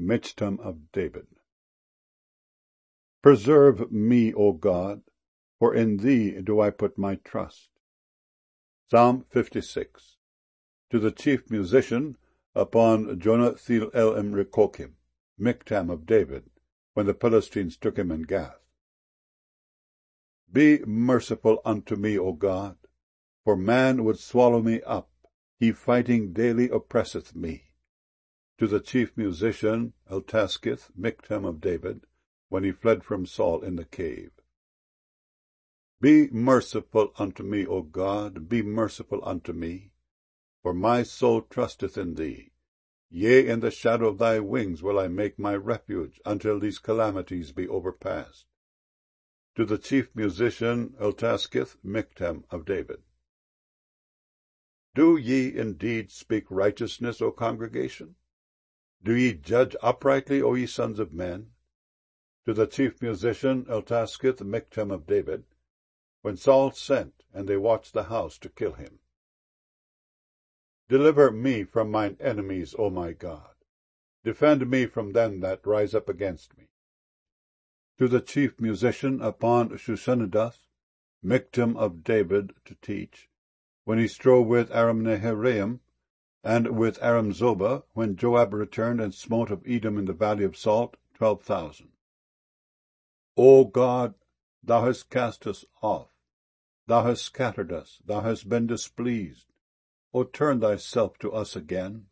Michtam of David. Preserve me, O God, for in thee do I put my trust. Psalm 56. To the chief musician upon Jonathil el Rekokim, Michtam of David, when the Philistines took him in Gath. Be merciful unto me, O God, for man would swallow me up, he fighting daily oppresseth me. To the chief musician Eltaskith, Michtam of David, when he fled from Saul in the cave. Be merciful unto me, O God, be merciful unto me, for my soul trusteth in thee. Yea, in the shadow of thy wings will I make my refuge, until these calamities be overpast. To the chief musician Eltaskith, Michtam of David. Do ye indeed speak righteousness, O congregation? Do ye judge uprightly, O ye sons of men? To the chief musician Eltaskith, Michtam of David, when Saul sent, and they watched the house to kill him. Deliver me from mine enemies, O my God. Defend me from them that rise up against me. To the chief musician upon Shushanidath, Michtam of David, to teach, when he strove with Aram-naharaim, and with Aram-zobah, when Joab returned and smote of Edom in the valley of Salt 12,000. O God, thou hast cast us off, thou hast scattered us, thou hast been displeased. O turn thyself to us again.